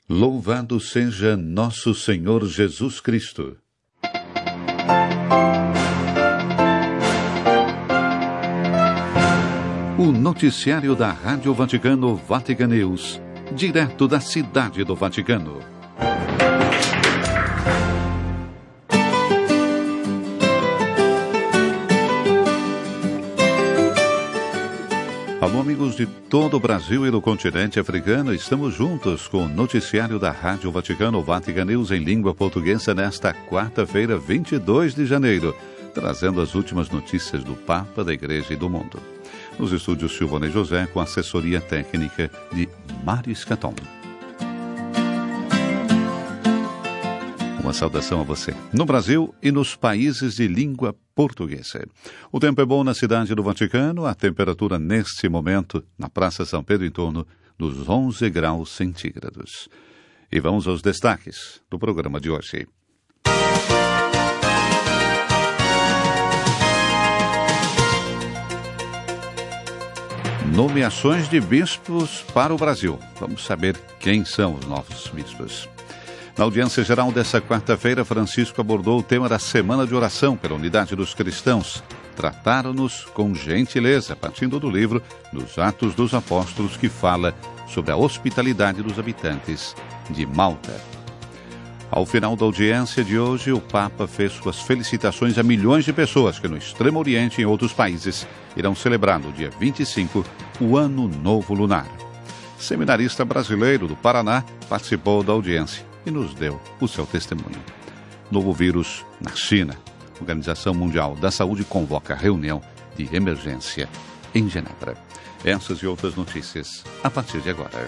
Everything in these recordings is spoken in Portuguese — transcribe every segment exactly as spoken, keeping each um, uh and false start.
Louvado seja nosso Senhor Jesus Cristo. O noticiário da Rádio Vaticano Vatican News, direto da Cidade do Vaticano. Alô, amigos de todo o Brasil e do continente africano, estamos juntos com o noticiário da Rádio Vaticano Vatican News em língua portuguesa nesta quarta-feira, vinte e dois de janeiro, trazendo as últimas notícias do Papa, da Igreja e do mundo. Nos estúdios Silvana e José, com assessoria técnica de Mário Escaton. Uma saudação a você, no Brasil e nos países de língua portuguesa. O tempo é bom na Cidade do Vaticano, a temperatura neste momento na Praça São Pedro em torno dos onze graus centígrados. E vamos aos destaques do programa de hoje. Nomeações de bispos para o Brasil. Vamos saber quem são os novos bispos. Na audiência geral dessa quarta-feira, Francisco abordou o tema da Semana de Oração pela Unidade dos Cristãos. Trataram-nos com gentileza, partindo do livro dos Atos dos Apóstolos, que fala sobre a hospitalidade dos habitantes de Malta. Ao final da audiência de hoje, o Papa fez suas felicitações a milhões de pessoas que no Extremo Oriente e em outros países irão celebrar no dia vinte e cinco o Ano Novo Lunar. Seminarista brasileiro do Paraná participou da audiência e nos deu o seu testemunho. Novo vírus na China. A Organização Mundial da Saúde convoca reunião de emergência em Genebra. Essas e outras notícias a partir de agora.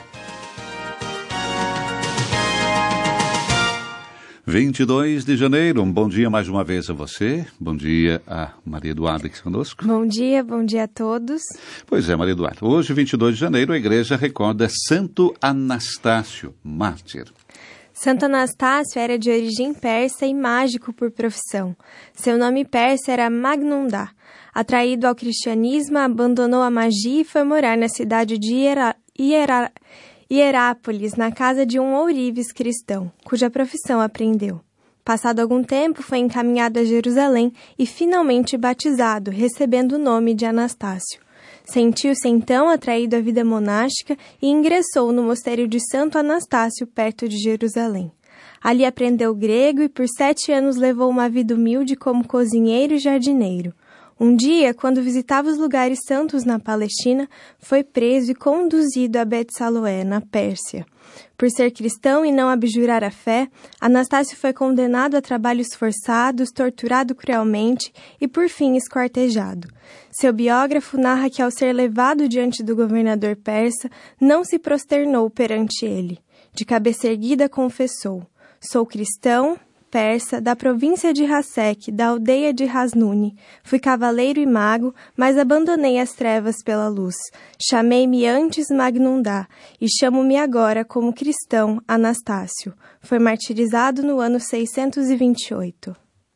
vinte e dois de janeiro, um bom dia mais uma vez a você. Bom dia a Maria Eduarda aqui conosco. Bom dia, bom dia a todos. Pois é, Maria Eduarda. Hoje, vinte e dois de janeiro, a igreja recorda Santo Anastácio, mártir. Santo Anastácio era de origem persa e mágico por profissão. Seu nome persa era Magnundá. Atraído ao cristianismo, abandonou a magia e foi morar na cidade de Hiera... Hiera... Hierápolis, na casa de um ourives cristão, cuja profissão aprendeu. Passado algum tempo, foi encaminhado a Jerusalém e finalmente batizado, recebendo o nome de Anastácio. Sentiu-se então atraído à vida monástica e ingressou no mosteiro de Santo Anastácio, perto de Jerusalém. Ali aprendeu grego e por sete anos levou uma vida humilde como cozinheiro e jardineiro. Um dia, quando visitava os lugares santos na Palestina, foi preso e conduzido a Bet-Saloé, na Pérsia. Por ser cristão e não abjurar a fé, Anastácio foi condenado a trabalhos forçados, torturado cruelmente e, por fim, esquartejado. Seu biógrafo narra que, ao ser levado diante do governador persa, não se prosternou perante ele. De cabeça erguida, confessou: "Sou cristão, persa, da província de Hassek, da aldeia de Hasnuni. Fui cavaleiro e mago, mas abandonei as trevas pela luz. Chamei-me antes Magnundá, e chamo-me agora como cristão Anastácio." Foi martirizado no ano seiscentos e vinte e oito.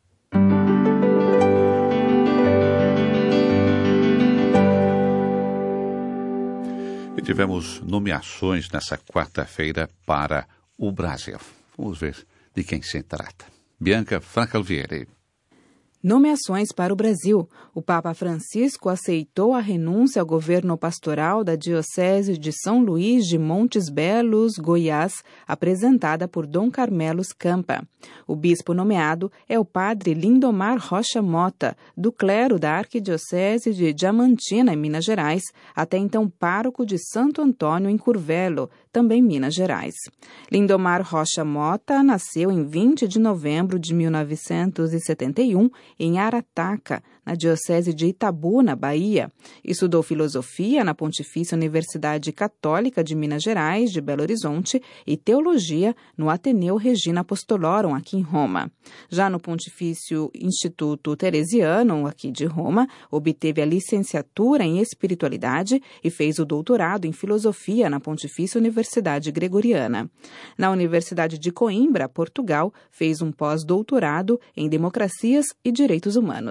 E tivemos nomeações nessa quarta-feira para o Brasil. Vamos ver de quem se trata. Bianca Fracalvieri. Nomeações para o Brasil. O Papa Francisco aceitou a renúncia ao governo pastoral da Diocese de São Luís de Montes Belos, Goiás, apresentada por Dom Carmelos Campa. O bispo nomeado é o padre Lindomar Rocha Mota, do clero da Arquidiocese de Diamantina, em Minas Gerais, até então pároco de Santo Antônio, em Curvelo, também Minas Gerais. Lindomar Rocha Mota nasceu em vinte de novembro de mil novecentos e setenta e um, em Arataca, na Diocese de Itabuna, Bahia. Estudou filosofia na Pontifícia Universidade Católica de Minas Gerais, de Belo Horizonte, e teologia no Ateneu Regina Apostolorum, aqui em Roma. Já no Pontifício Instituto Teresiano, aqui de Roma, obteve a licenciatura em espiritualidade e fez o doutorado em filosofia na Pontifícia Universidade Gregoriana. Na Universidade de Coimbra, Portugal, fez um pós-doutorado em democracias e direitos humanos.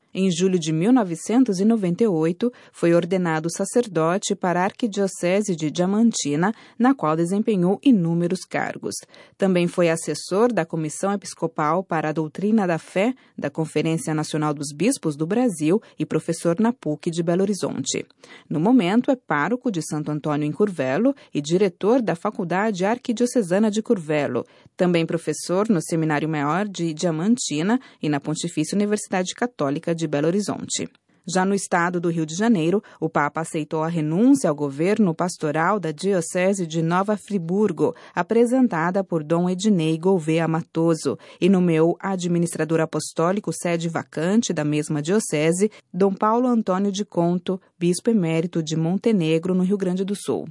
Em julho de mil novecentos e noventa e oito, foi ordenado sacerdote para a Arquidiocese de Diamantina, na qual desempenhou inúmeros cargos. Também foi assessor da Comissão Episcopal para a Doutrina da Fé da Conferência Nacional dos Bispos do Brasil e professor na P U C de Belo Horizonte. No momento, é pároco de Santo Antônio em Curvelo e diretor da Faculdade Arquidiocesana de Curvelo. Também professor no Seminário Maior de Diamantina e na Pontifícia Universidade Católica de Belo Horizonte. Já no estado do Rio de Janeiro, o Papa aceitou a renúncia ao governo pastoral da Diocese de Nova Friburgo, apresentada por Dom Ednei Gouveia Matoso, e nomeou administrador apostólico sede vacante da mesma diocese, Dom Paulo Antônio de Conto, bispo emérito de Montenegro, no Rio Grande do Sul.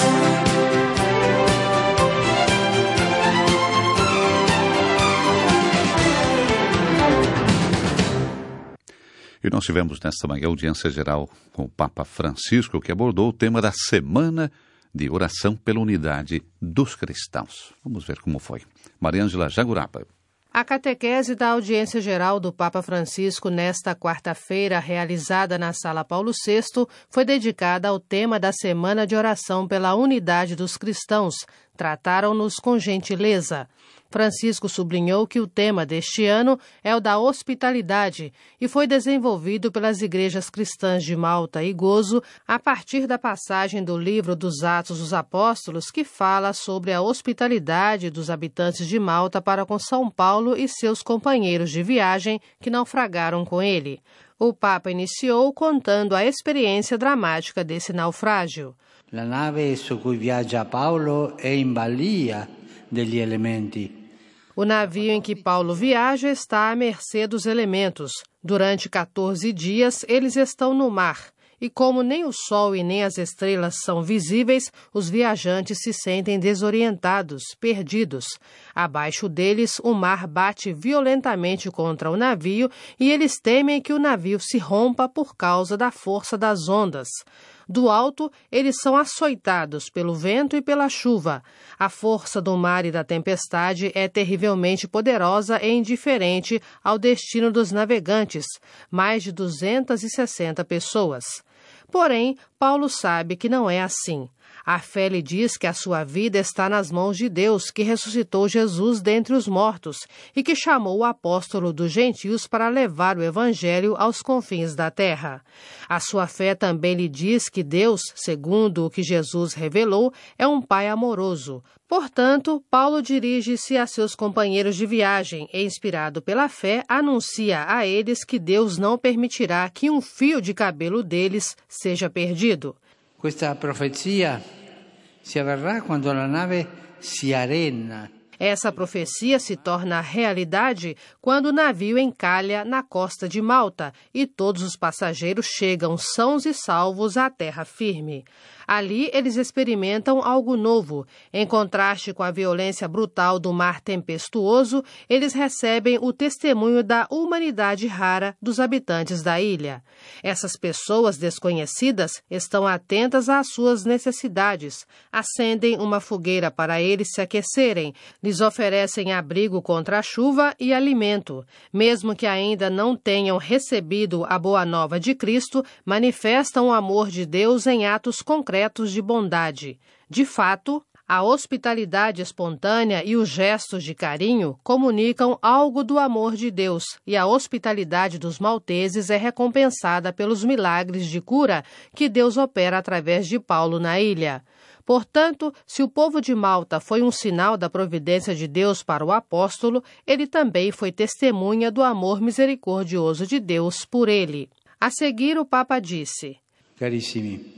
E nós tivemos nesta manhã audiência geral com o Papa Francisco, que abordou o tema da Semana de Oração pela Unidade dos Cristãos. Vamos ver como foi. Mariângela Jagurapa. A catequese da audiência geral do Papa Francisco nesta quarta-feira, realizada na Sala Paulo sexto, foi dedicada ao tema da Semana de Oração pela Unidade dos Cristãos. Trataram-nos com gentileza. Francisco sublinhou que o tema deste ano é o da hospitalidade e foi desenvolvido pelas igrejas cristãs de Malta e Gozo a partir da passagem do livro dos Atos dos Apóstolos, que fala sobre a hospitalidade dos habitantes de Malta para com São Paulo e seus companheiros de viagem que naufragaram com ele. O Papa iniciou contando a experiência dramática desse naufrágio. La nave su cui viaggia Paolo è in balia degli elementi. O navio em que Paulo viaja está à mercê dos elementos. Durante quatorze dias, eles estão no mar. E como nem o sol e nem as estrelas são visíveis, os viajantes se sentem desorientados, perdidos. Abaixo deles, o mar bate violentamente contra o navio e eles temem que o navio se rompa por causa da força das ondas. Do alto, eles são açoitados pelo vento e pela chuva. A força do mar e da tempestade é terrivelmente poderosa e indiferente ao destino dos navegantes, mais de duzentas e sessenta pessoas. Porém, Paulo sabe que não é assim. A fé lhe diz que a sua vida está nas mãos de Deus, que ressuscitou Jesus dentre os mortos e que chamou o apóstolo dos gentios para levar o evangelho aos confins da terra. A sua fé também lhe diz que Deus, segundo o que Jesus revelou, é um Pai amoroso. Portanto, Paulo dirige-se a seus companheiros de viagem e, inspirado pela fé, anuncia a eles que Deus não permitirá que um fio de cabelo deles seja perdido. Questa profezia si avverrà quando a nave si arena. Essa profecia se torna realidade quando o navio encalha na costa de Malta e todos os passageiros chegam sãos e salvos à terra firme. Ali, eles experimentam algo novo. Em contraste com a violência brutal do mar tempestuoso, eles recebem o testemunho da humanidade rara dos habitantes da ilha. Essas pessoas desconhecidas estão atentas às suas necessidades, acendem uma fogueira para eles se aquecerem, lhes oferecem abrigo contra a chuva e alimento. Mesmo que ainda não tenham recebido a boa nova de Cristo, manifestam o amor de Deus em atos concretos de bondade. De fato, a hospitalidade espontânea e os gestos de carinho comunicam algo do amor de Deus, e a hospitalidade dos malteses é recompensada pelos milagres de cura que Deus opera através de Paulo na ilha. Portanto, se o povo de Malta foi um sinal da providência de Deus para o apóstolo, ele também foi testemunha do amor misericordioso de Deus por ele. A seguir, o Papa disse: Carissimi,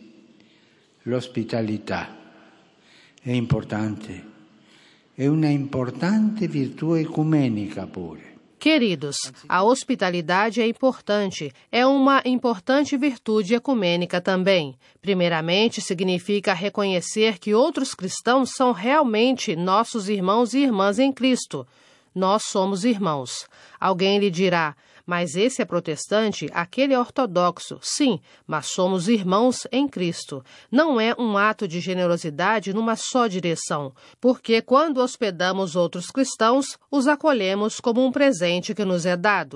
l'ospitalità è importante, è una importante virtù ecumenica pure. Queridos, a hospitalidade é importante, é uma importante virtude ecumênica também. Primeiramente, significa reconhecer que outros cristãos são realmente nossos irmãos e irmãs em Cristo. Nós somos irmãos. Alguém lhe dirá: mas esse é protestante, aquele é ortodoxo. Sim, mas somos irmãos em Cristo. Não é um ato de generosidade numa só direção, porque quando hospedamos outros cristãos, os acolhemos como um presente que nos é dado.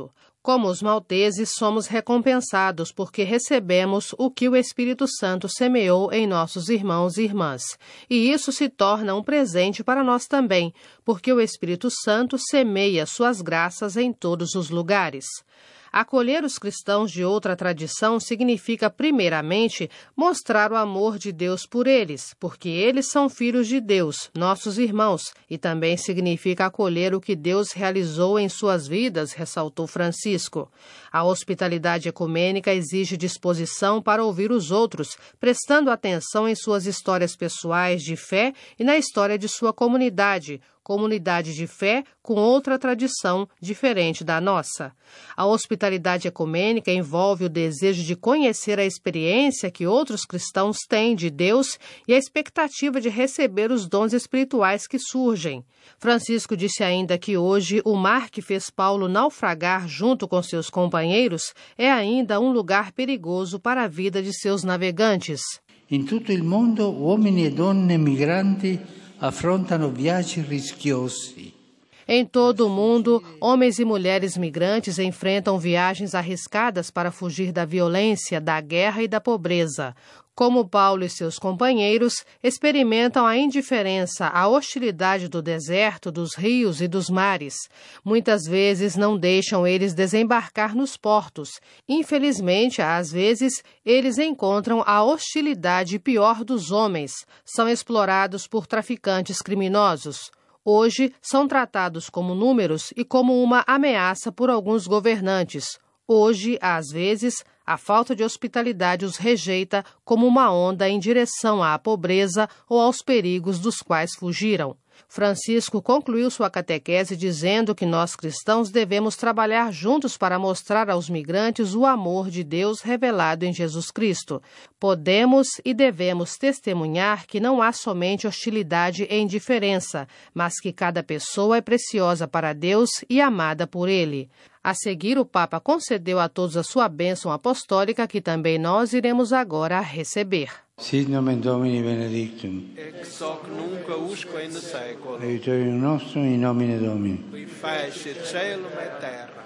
Como os malteses, somos recompensados porque recebemos o que o Espírito Santo semeou em nossos irmãos e irmãs. E isso se torna um presente para nós também, porque o Espírito Santo semeia suas graças em todos os lugares. Acolher os cristãos de outra tradição significa, primeiramente, mostrar o amor de Deus por eles, porque eles são filhos de Deus, nossos irmãos, e também significa acolher o que Deus realizou em suas vidas, ressaltou Francisco. A hospitalidade ecumênica exige disposição para ouvir os outros, prestando atenção em suas histórias pessoais de fé e na história de sua comunidade, comunidade de fé com outra tradição diferente da nossa. A hospitalidade ecumênica envolve o desejo de conhecer a experiência que outros cristãos têm de Deus e a expectativa de receber os dons espirituais que surgem. Francisco disse ainda que hoje o mar que fez Paulo naufragar junto com seus companheiros é ainda um lugar perigoso para a vida de seus navegantes. In tutto il mondo, uomini e donne migranti affrontano viaggi rischiosi. Em todo o mundo, homens e mulheres migrantes enfrentam viagens arriscadas para fugir da violência, da guerra e da pobreza. Como Paulo e seus companheiros, experimentam a indiferença, a hostilidade do deserto, dos rios e dos mares. Muitas vezes não deixam eles desembarcar nos portos. Infelizmente, às vezes, eles encontram a hostilidade pior dos homens. São explorados por traficantes criminosos. Hoje, são tratados como números e como uma ameaça por alguns governantes. Hoje, às vezes, a falta de hospitalidade os rejeita como uma onda em direção à pobreza ou aos perigos dos quais fugiram. Francisco concluiu sua catequese dizendo que nós cristãos devemos trabalhar juntos para mostrar aos migrantes o amor de Deus revelado em Jesus Cristo. Podemos e devemos testemunhar que não há somente hostilidade e indiferença, mas que cada pessoa é preciosa para Deus e amada por Ele. A seguir, o Papa concedeu a todos a sua bênção apostólica, que também nós iremos agora receber. Sit nomen Domini benedictum. Ex hoc nunc usque in saeculum. Aiutorium nostrum in nomine Domini. Qui fecit caelum et terra.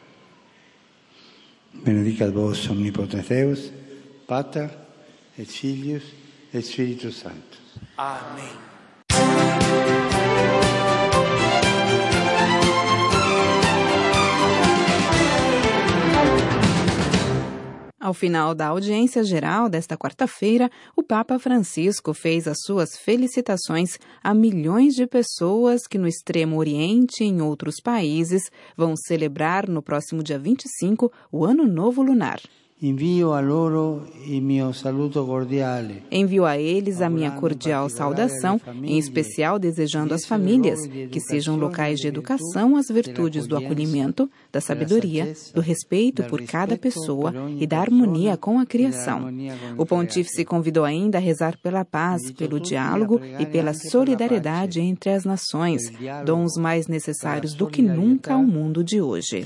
Benedicat vos omnipotens Deus, Pater et Filius et Spiritus Sanctus. Amém. Ao final da audiência geral desta quarta-feira, o Papa Francisco fez as suas felicitações a milhões de pessoas que no Extremo Oriente e em outros países vão celebrar no próximo dia vinte e cinco o Ano Novo Lunar. Envio a loro il mio saluto cordiale. Envio a eles a minha cordial saudação, em especial desejando às famílias que sejam locais de educação às virtudes do acolhimento, da sabedoria, do respeito por cada pessoa e da harmonia com a criação. O pontífice convidou ainda a rezar pela paz, pelo diálogo e pela solidariedade entre as nações, dons mais necessários do que nunca ao mundo de hoje.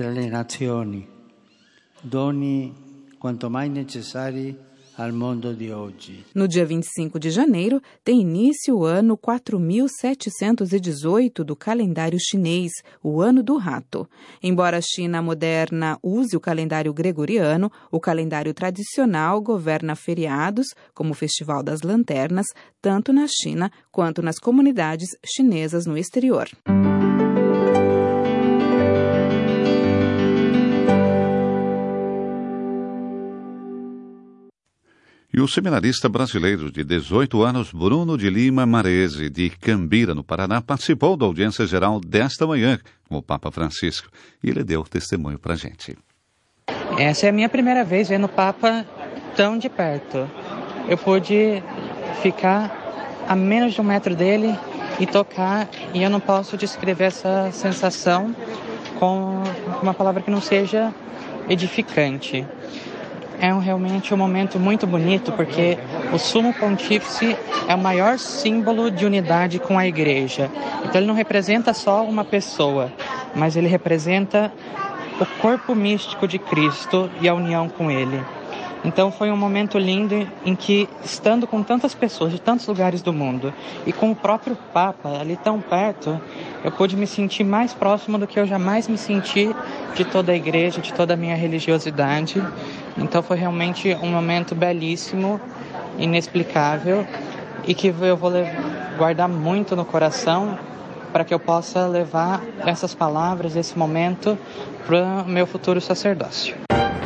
Doni quanto mais necessário ao mundo de hoje. No dia vinte e cinco de janeiro, tem início o ano quatro mil setecentos e dezoito do calendário chinês, o Ano do Rato. Embora a China moderna use o calendário gregoriano, o calendário tradicional governa feriados, como o Festival das Lanternas, tanto na China quanto nas comunidades chinesas no exterior. E o seminarista brasileiro de dezoito anos, Bruno de Lima Marese, de Cambira, no Paraná, participou da audiência geral desta manhã com o Papa Francisco. E ele deu testemunho para a gente. Essa é a minha primeira vez vendo o Papa tão de perto. Eu pude ficar a menos de um metro dele e tocar, e eu não posso descrever essa sensação com uma palavra que não seja edificante. É um, realmente um momento muito bonito, porque o Sumo Pontífice é o maior símbolo de unidade com a Igreja. Então ele não representa só uma pessoa, mas ele representa o corpo místico de Cristo e a união com Ele. Então foi um momento lindo em que, estando com tantas pessoas de tantos lugares do mundo e com o próprio Papa ali tão perto, eu pude me sentir mais próximo do que eu jamais me senti de toda a igreja, de toda a minha religiosidade. Então foi realmente um momento belíssimo, inexplicável, e que eu vou guardar muito no coração para que eu possa levar essas palavras, esse momento, para o meu futuro sacerdócio.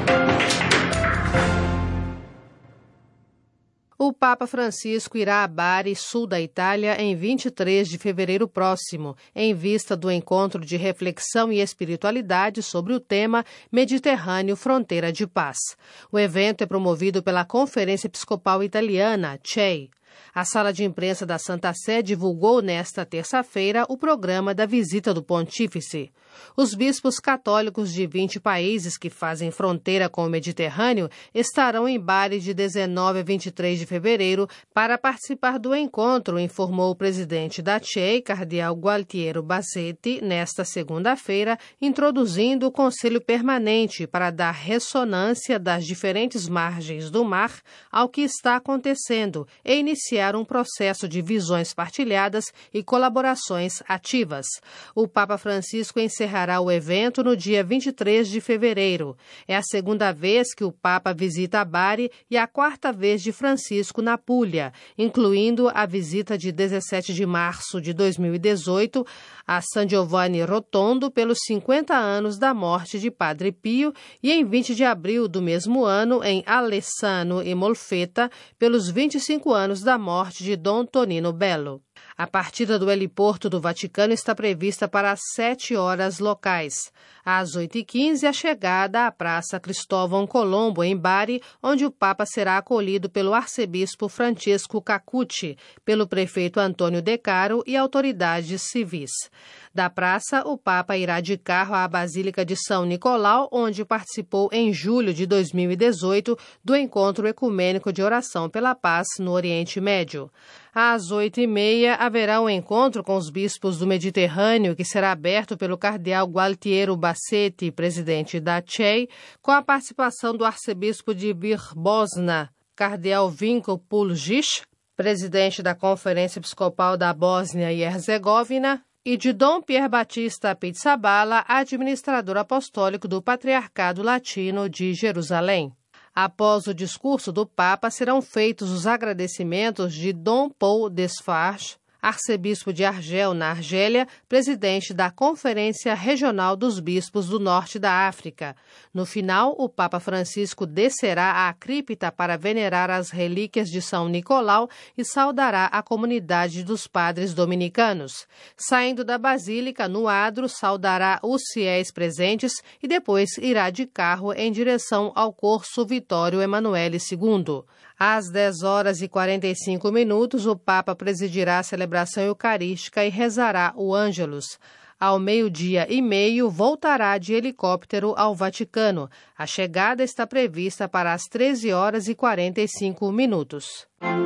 O Papa Francisco irá a Bari, sul da Itália, em vinte e três de fevereiro próximo, em vista do encontro de reflexão e espiritualidade sobre o tema Mediterrâneo, Fronteira de Paz. O evento é promovido pela Conferência Episcopal Italiana, C E I. A sala de imprensa da Santa Sé divulgou nesta terça-feira o programa da visita do Pontífice. Os bispos católicos de vinte países que fazem fronteira com o Mediterrâneo estarão em Bari de dezenove a vinte e três de fevereiro para participar do encontro, informou o presidente da C E I, cardeal Gualtiero Bassetti, nesta segunda-feira, introduzindo o Conselho Permanente para dar ressonância das diferentes margens do mar ao que está acontecendo e iniciar um processo de visões partilhadas e colaborações ativas. O Papa Francisco encerrará o evento no dia vinte e três de fevereiro. É a segunda vez que o Papa visita Bari e a quarta vez de Francisco na Puglia, incluindo a visita de dezessete de março de dois mil e dezoito a San Giovanni Rotondo pelos cinquenta anos da morte de Padre Pio e em vinte de abril do mesmo ano em Alessano e Molfetta pelos vinte e cinco anos da morte de Dom Tonino Bello. A partida do heliporto do Vaticano está prevista para as sete horas locais. Às oito e quinze, a chegada à Praça Cristóvão Colombo, em Bari, onde o Papa será acolhido pelo arcebispo Francesco Cacucci, pelo prefeito Antônio De Caro e autoridades civis. Da praça, o Papa irá de carro à Basílica de São Nicolau, onde participou em julho de dois mil e dezoito do Encontro Ecumênico de Oração pela Paz no Oriente Médio. Às oito e meia, haverá um encontro com os bispos do Mediterrâneo, que será aberto pelo cardeal Gualtiero Bassetti, presidente da C E I, com a participação do arcebispo de Birbosna, cardeal Vinko Puljic, presidente da Conferência Episcopal da Bósnia e Herzegovina, e de Dom Pier Batista Pizzaballa, administrador apostólico do Patriarcado Latino de Jerusalém. Após o discurso do Papa, serão feitos os agradecimentos de Dom Paul Desfarges, arcebispo de Argel, na Argélia, presidente da Conferência Regional dos Bispos do Norte da África. No final, o Papa Francisco descerá à cripta para venerar as relíquias de São Nicolau e saudará a comunidade dos padres dominicanos. Saindo da Basílica, no adro, saudará os fiéis presentes e depois irá de carro em direção ao Corso Vittorio Emanuele segundo. Às dez horas e quarenta e cinco minutos, o Papa presidirá a celebração eucarística e rezará o Ângelus. Ao meio-dia e meio, voltará de helicóptero ao Vaticano. A chegada está prevista para as treze horas e quarenta e cinco minutos.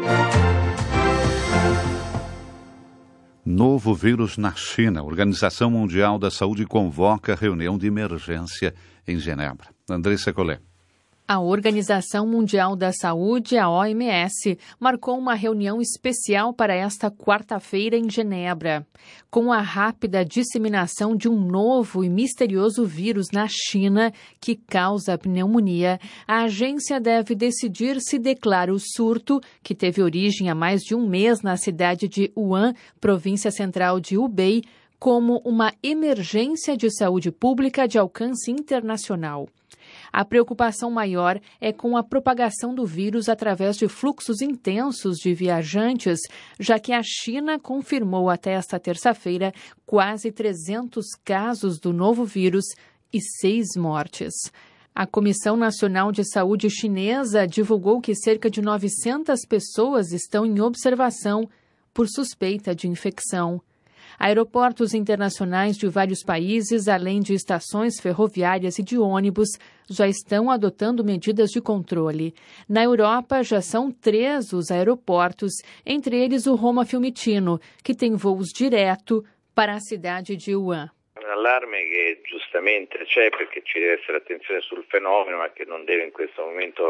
Novo vírus na China. A Organização Mundial da Saúde convoca reunião de emergência em Genebra. Andressa Collet. A Organização Mundial da Saúde, a O M S, marcou uma reunião especial para esta quarta-feira em Genebra. Com a rápida disseminação de um novo e misterioso vírus na China que causa pneumonia, a agência deve decidir se declara o surto, que teve origem há mais de um mês na cidade de Wuhan, província central de Hubei, como uma emergência de saúde pública de alcance internacional. A preocupação maior é com a propagação do vírus através de fluxos intensos de viajantes, já que a China confirmou até esta terça-feira quase trezentos casos do novo vírus e seis mortes. A Comissão Nacional de Saúde chinesa divulgou que cerca de novecentas pessoas estão em observação por suspeita de infecção. Aeroportos internacionais de vários países, além de estações ferroviárias e de ônibus, já estão adotando medidas de controle. Na Europa, já são três os aeroportos, entre eles o Roma Fiumicino, que tem voos direto para a cidade de Wuhan. Allarme che giustamente c'è perché ci deve essere attenzione sul fenomeno, ma che non deve in questo momento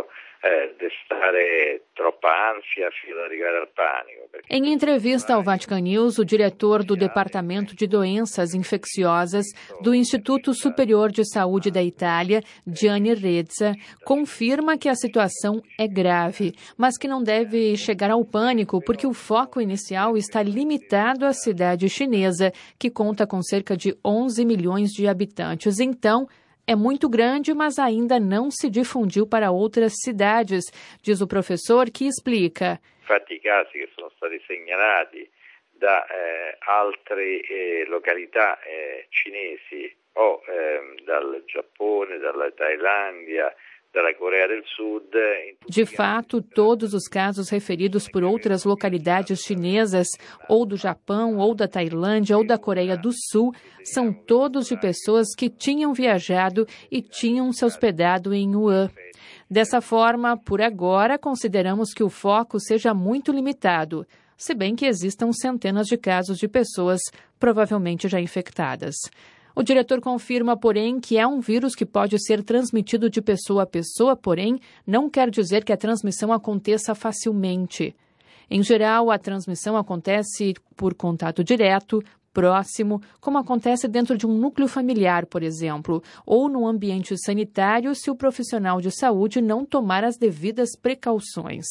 Em entrevista ao Vatican News, o diretor do Departamento de Doenças Infecciosas do Instituto Superior de Saúde da Itália, Gianni Rezza, confirma que a situação é grave, mas que não deve chegar ao pânico porque o foco inicial está limitado à cidade chinesa, que conta com cerca de onze milhões de habitantes. Então, é muito grande, mas ainda não se difundiu para outras cidades, diz o professor, que explica. Infatti i casi che sono stati segnalati da eh, altre eh, località eh, cinesi o eh, dal Giappone, dalla Tailândia, da Coreia do Sul. De fato, todos os casos referidos por outras localidades chinesas, ou do Japão, ou da Tailândia, ou da Coreia do Sul, são todos de pessoas que tinham viajado e tinham se hospedado em Wuhan. Dessa forma, por agora, consideramos que o foco seja muito limitado, se bem que existam centenas de casos de pessoas provavelmente já infectadas. O diretor confirma, porém, que é um vírus que pode ser transmitido de pessoa a pessoa, porém, não quer dizer que a transmissão aconteça facilmente. Em geral, a transmissão acontece por contato direto, próximo, como acontece dentro de um núcleo familiar, por exemplo, ou no ambiente sanitário se o profissional de saúde não tomar as devidas precauções.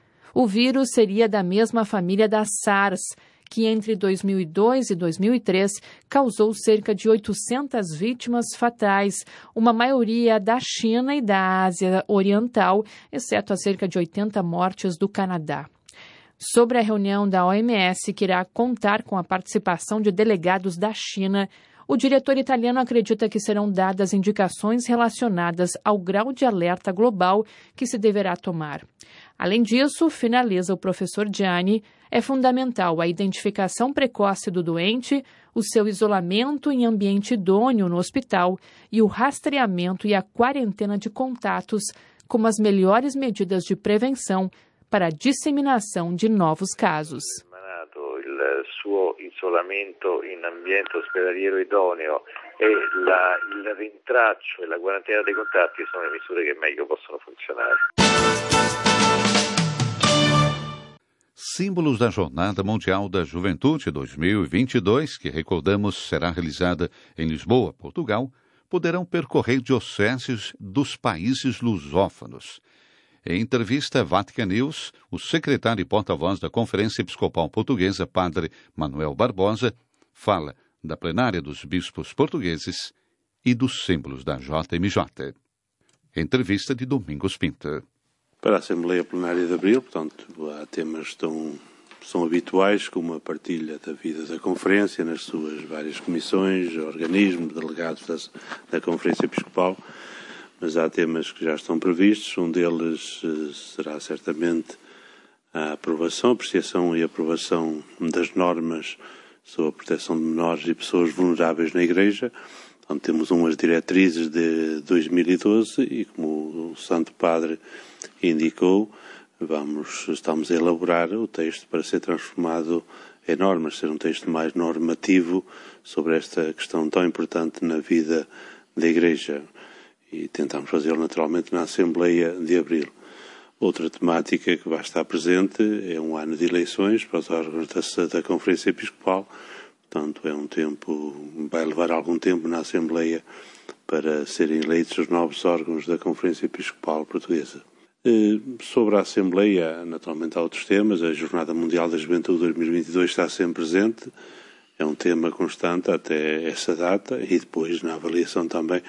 O vírus seria da mesma família da SARS, que entre dois mil e dois e dois mil e três causou cerca de oitocentas vítimas fatais, uma maioria da China e da Ásia Oriental, exceto as cerca de oitenta mortes do Canadá. Sobre a reunião da O M S, que irá contar com a participação de delegados da China, o diretor italiano acredita que serão dadas indicações relacionadas ao grau de alerta global que se deverá tomar. Além disso, finaliza o professor Gianni, é fundamental a identificação precoce do doente, o seu isolamento em ambiente idôneo no hospital e o rastreamento e a quarentena de contatos como as melhores medidas de prevenção para a disseminação de novos casos. Il suo isolamento in ambiente ospedaliero idoneo e la, il rintraccio e la quarantena dei contatti sono le misure che meglio possono funzionare. Símbolos da Jornada Mundial da Juventude dois mil e vinte e dois, que recordamos será realizada em Lisboa, Portugal, poderão percorrer dioceses dos países lusófonos. Em entrevista à Vatican News, o secretário e porta-voz da Conferência Episcopal Portuguesa, Padre Manuel Barbosa, fala da plenária dos bispos portugueses e dos símbolos da J M J. Entrevista de Domingos Pinta. Para a Assembleia Plenária de Abril, portanto, há temas tão são habituais, como a partilha da vida da Conferência nas suas várias comissões, organismos, delegados das, da Conferência Episcopal, mas há temas que já estão previstos. Um deles eh, será certamente a aprovação, apreciação e aprovação das normas sobre a proteção de menores e pessoas vulneráveis na Igreja. Então, temos umas diretrizes de dois mil e doze e, como o Santo Padre indicou, vamos, estamos a elaborar o texto para ser transformado em normas, ser um texto mais normativo sobre esta questão tão importante na vida da Igreja. E tentamos fazê-lo naturalmente na Assembleia de Abril. Outra temática que vai estar presente é um ano de eleições para os órgãos da, da Conferência Episcopal. Portanto, é um tempo, vai levar algum tempo na Assembleia para serem eleitos os novos órgãos da Conferência Episcopal Portuguesa. Sobre a Assembleia, naturalmente há outros temas. A Jornada Mundial da Juventude dois mil e vinte e dois está sempre presente. É um tema constante até essa data e depois na avaliação também.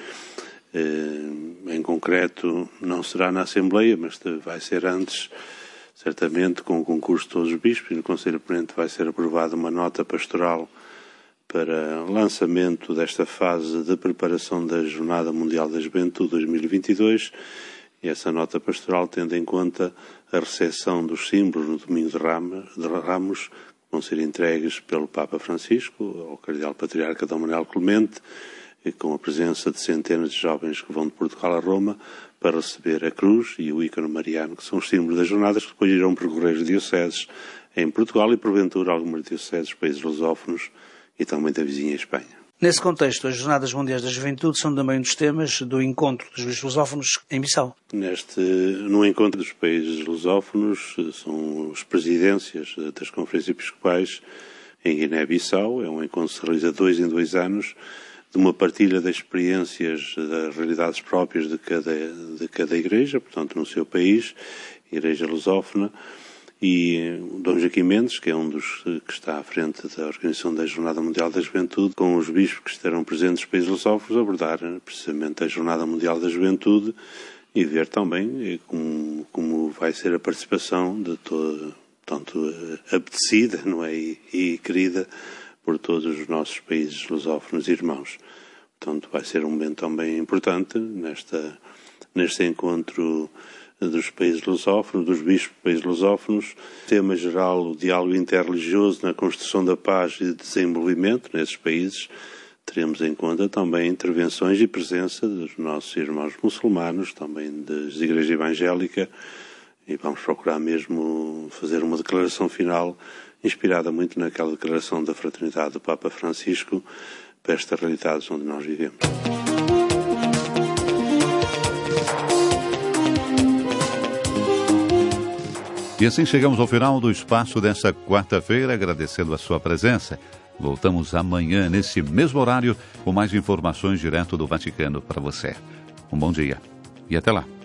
Em concreto, não será na Assembleia, mas vai ser antes, certamente, com o concurso de todos os bispos. E no Conselho Permanente vai ser aprovada uma nota pastoral para lançamento desta fase de preparação da Jornada Mundial da Juventude dois mil e vinte e dois. E essa nota pastoral tendo em conta a recepção dos símbolos no Domingo de Ramos, que vão ser entregues pelo Papa Francisco ao Cardeal Patriarca Dom Manuel Clemente, e com a presença de centenas de jovens que vão de Portugal a Roma para receber a cruz e o ícone mariano, que são os símbolos das jornadas, que depois irão percorrer as dioceses em Portugal e, porventura, algumas dioceses dos países lusófonos e também da vizinha Espanha. Nesse contexto, as Jornadas Mundiais da Juventude são também um dos temas do encontro dos bispos lusófonos em Bissau. Neste, no encontro dos países lusófonos, são as presidências das conferências episcopais em Guiné-Bissau. É um encontro que se realiza dois em dois anos, de uma partilha das experiências, das realidades próprias de cada, de cada igreja, portanto, no seu país, igreja lusófona. E Dom Joaquim Mendes, que é um dos que está à frente da organização da Jornada Mundial da Juventude, com os bispos que estarão presentes nos países lusófonos, abordar precisamente a Jornada Mundial da Juventude e ver também como, como vai ser a participação de toda, tanto apetecida, não é, e, e querida por todos os nossos países lusófonos irmãos. Portanto, vai ser um momento também importante nesta, neste encontro dos países lusófonos, dos bispos dos países lusófonos. Tema geral, o diálogo interreligioso na construção da paz e desenvolvimento nesses países. Teremos em conta também intervenções e presença dos nossos irmãos muçulmanos, também das igrejas evangélicas, e vamos procurar mesmo fazer uma declaração final inspirada muito naquela declaração da fraternidade do Papa Francisco para estas realidades onde nós vivemos. E assim chegamos ao final do espaço desta quarta-feira, agradecendo a sua presença. Voltamos amanhã, nesse mesmo horário, com mais informações direto do Vaticano para você. Um bom dia e até lá.